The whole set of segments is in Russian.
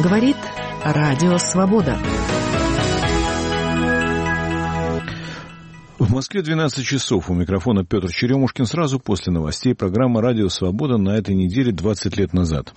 Говорит Радио Свобода. В Москве 12 часов. У микрофона Петр Черемушкин. Сразу после новостей программа «Радио Свобода» на этой неделе 20 лет назад.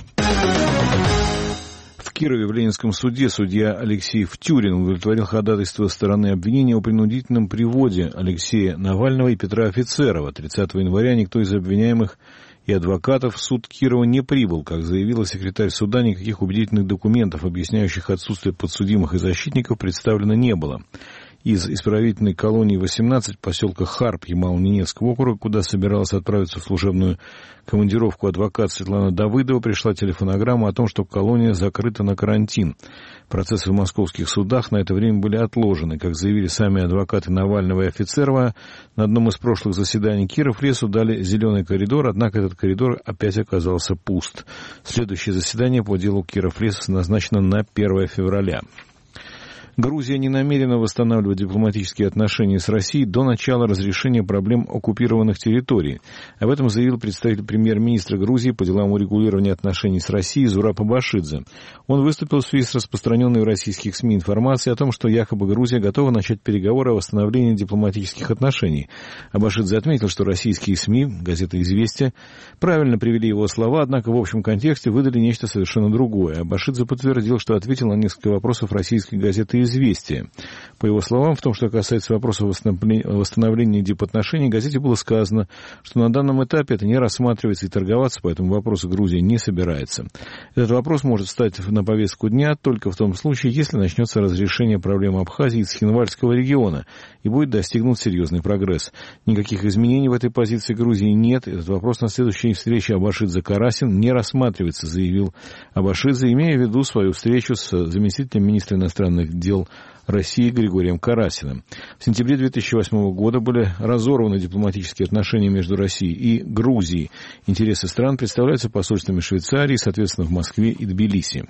В Кирове в Ленинском суде судья Алексей Втюрин удовлетворил ходатайство стороны обвинения о принудительном приводе Алексея Навального и Петра Офицерова. 30 января никто из обвиняемых и адвокатов в суд Кирова не прибыл. Как заявила секретарь суда, никаких убедительных документов, объясняющих отсутствие подсудимых и защитников, представлено не было. Из исправительной колонии 18 поселка Харп Ямало-Ненецкого округа, куда собиралась отправиться в служебную командировку адвокат Светлана Давыдова, пришла телефонограмма о том, что колония закрыта на карантин. Процессы в московских судах на это время были отложены. Как заявили сами адвокаты Навального и Офицерова, на одном из прошлых заседаний Киров-лесу дали зеленый коридор, однако этот коридор опять оказался пуст. Следующее заседание по делу Киров-леса назначено на 1 февраля. Грузия не намерена восстанавливать дипломатические отношения с Россией до начала разрешения проблем оккупированных территорий. Об этом заявил представитель премьер-министра Грузии по делам урегулирования отношений с Россией Зураб Абашидзе. Он выступил в связи с распространенной в российских СМИ информацией о том, что якобы Грузия готова начать переговоры о восстановлении дипломатических отношений. Абашидзе отметил, что российские СМИ, газета «Известия», правильно привели его слова, однако в общем контексте выдали нечто совершенно другое. Абашидзе подтвердил, что ответил на несколько вопросов российской газеты «Известия». По его словам, в том, что касается вопроса восстановления дипотношений, в газете было сказано, что на данном этапе это не рассматривается и торговаться по этому вопросу Грузия не собирается. Этот вопрос может встать на повестку дня только в том случае, если начнется разрешение проблемы Абхазии и Цхинвальского региона и будет достигнут серьезный прогресс. Никаких изменений в этой позиции Грузии нет. Этот вопрос на следующей встрече Абашидзе-Карасин не рассматривается, заявил Абашидзе, имея в виду свою встречу с заместителем министра иностранных дел России Григорием Карасиным. В сентябре 2008 года были разорваны дипломатические отношения между Россией и Грузией. Интересы стран представляются посольствами Швейцарии, соответственно, в Москве и Тбилиси.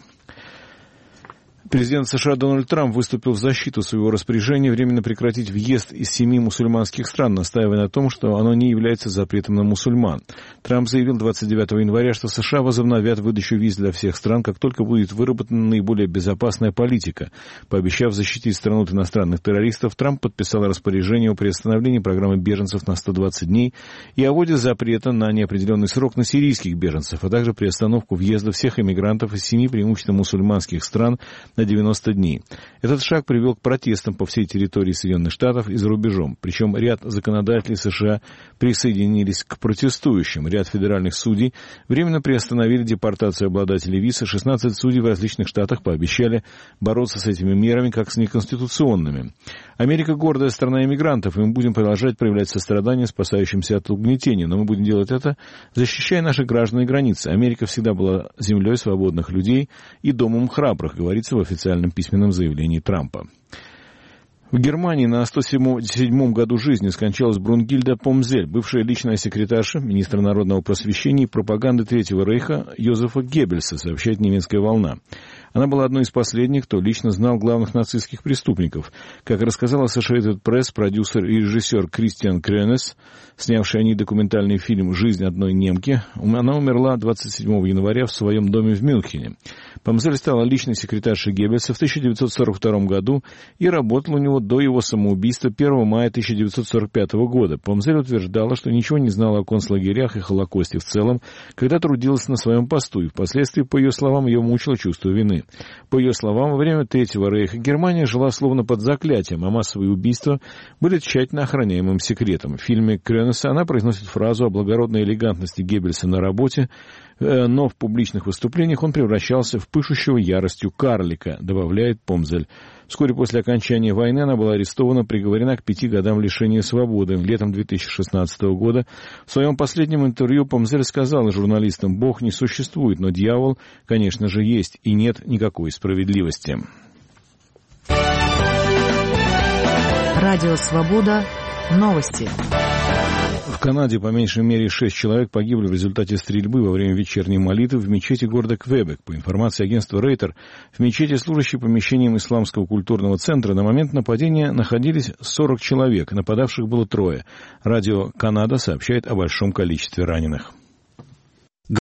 Президент США Дональд Трамп выступил в защиту своего распоряжения временно прекратить въезд из 7 мусульманских стран, настаивая на том, что оно не является запретом на мусульман. Трамп заявил 29 января, что США возобновят выдачу виз для всех стран, как только будет выработана наиболее безопасная политика. Пообещав защитить страну от иностранных террористов, Трамп подписал распоряжение о приостановлении программы беженцев на 120 дней и о вводе запрета на неопределенный срок на сирийских беженцев, а также приостановку въезда всех иммигрантов из 7 преимущественно мусульманских стран на 90 дней. Этот шаг привел к протестам по всей территории Соединенных Штатов и за рубежом. Причем ряд законодателей США присоединились к протестующим. Ряд федеральных судей временно приостановили депортацию обладателей виз. 16 судей в различных штатах пообещали бороться с этими мерами как с неконституционными. Америка гордая страна иммигрантов, и мы будем продолжать проявлять сострадание спасающимся от угнетения. Но мы будем делать это, защищая наши граждан и границы. Америка всегда была землей свободных людей и домом храбрых, говорится в официальном письменном заявлении Трампа. В Германии на 107-м году жизни скончалась Брунгильда Помзель, бывшая личная секретарша министра народного просвещения и пропаганды Третьего рейха Йозефа Геббельса, сообщает немецкая «Волна». Она была одной из последних, кто лично знал главных нацистских преступников. Как рассказал Associated Press продюсер и режиссер Кристиан Крёнес, снявший о ней документальный фильм «Жизнь одной немки», она умерла 27 января в своем доме в Мюнхене. Помзель стала личной секретаршей Геббельса в 1942 году и работала у него до его самоубийства 1 мая 1945 года. Помзель утверждала, что ничего не знала о концлагерях и Холокосте в целом, когда трудилась на своем посту, и впоследствии, по ее словам, ее мучило чувство вины. По ее словам, во время Третьего рейха Германия жила словно под заклятием, а массовые убийства были тщательно охраняемым секретом. В фильме Крёнеса она произносит фразу о благородной элегантности Геббельса на работе, но в публичных выступлениях он превращался в пышущего яростью карлика, добавляет Помзель. Вскоре после окончания войны она была арестована, приговорена к 5 годам лишения свободы. Летом 2016 года в своем последнем интервью Помзель сказала журналистам: «Бог не существует, но дьявол, конечно же, есть, и нет никакой справедливости». Радио «Свобода». Новости. В Канаде по меньшей мере 6 человек погибли в результате стрельбы во время вечерней молитвы в мечети города Квебек. По информации агентства Рейтер, в мечети, служащей помещением Исламского культурного центра, на момент нападения находились 40 человек. Нападавших было 3. Радио Канада сообщает о большом количестве раненых.